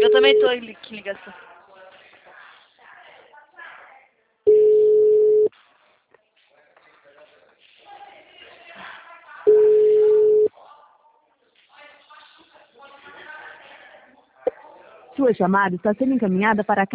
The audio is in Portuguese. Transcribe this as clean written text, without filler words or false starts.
Eu também tô em ligação. Sua chamada está sendo encaminhada para a